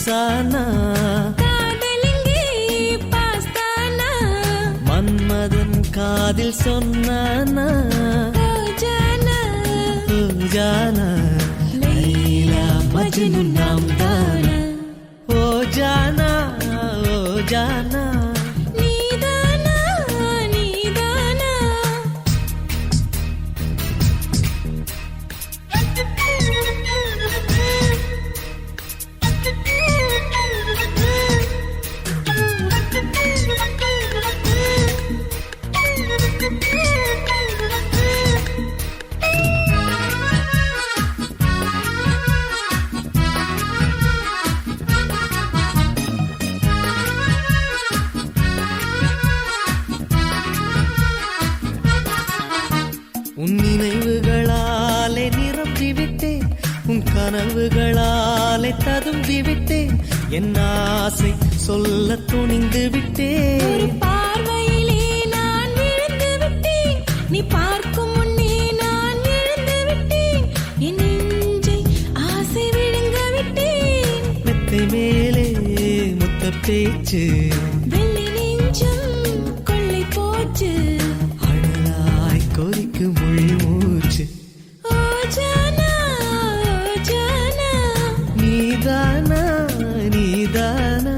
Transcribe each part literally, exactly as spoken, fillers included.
ருக்ஸானா காதலிங்கே பாஸ்தானா மன்மதன் காதில் சொன்னானா ஓ ஜானா ஓ ஜானா லைலா மஜ்னு நாம் தானா ஓ ஜானா ஓ ஜானா நீதானா நீதானா உன் நினைவுகளாலே நிரம்பி விட்டேன் உன் கனவுகளாலே ததும்பி விட்டேன் என் ஆசை சொல்ல துணிந்து ஒரு விட்டேன் பார்வையிலே நான் விழுந்து விட்டேன் நீ பார்க்கும் முன்னே நான் எழுந்து விட்டேன் என் நெஞ்சை ஆசை விழுங்க விட்டேன் மெத்தை மேலே முத்த பேச்சு வெள்ளி நெஞ்சம் கொள்ளை போச்சு அழலாய் கொதிக்கு மொழி மூச்சு ஓ ஜானா ஓ ஜானா நீதானா நீதானா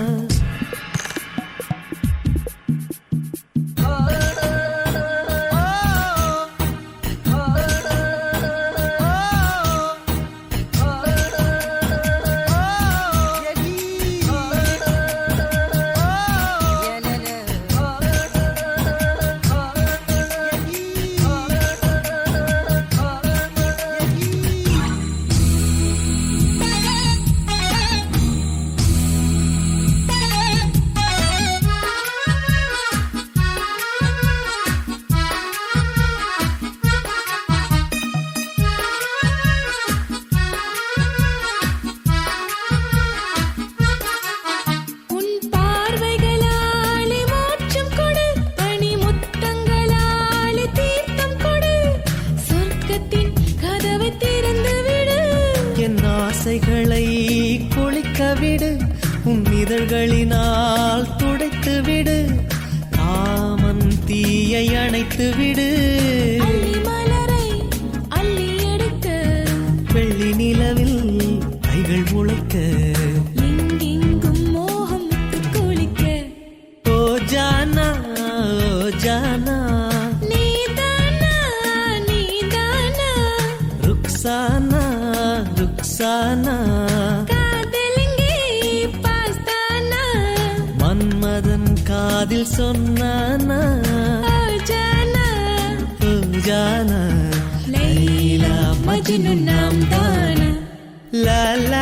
உன் பார்வைகளாலே மோட்சம் கொடு பனி முத்தங்களாலே தீர்த்தம் கொடு சொர்க்கத்தின் கதவை திறந்து விடு என் ஆசைகளை கொளிக்க விடு உன் இதழ்களினால் துடைத்து விடு காமன் தீயை அணைத்து விடு அள்ளி மலரை அள்ளி எடுக்க வெள்ளி நிலவில் கைகள் முளைக்க எங்கெங்கும் மோகம் முத்து குளிக்க ஓ ஜானா ஓ ஜானா நீதானா நீதானா ருக்ஸானா ருக்ஸானா காதலிங்கே பாஸ்தானா மன்மதன் காதில் சொன்னானா ஓ ஜானா ஓ ஜானா லைலா மஜ்னு நாம் தானா லா லா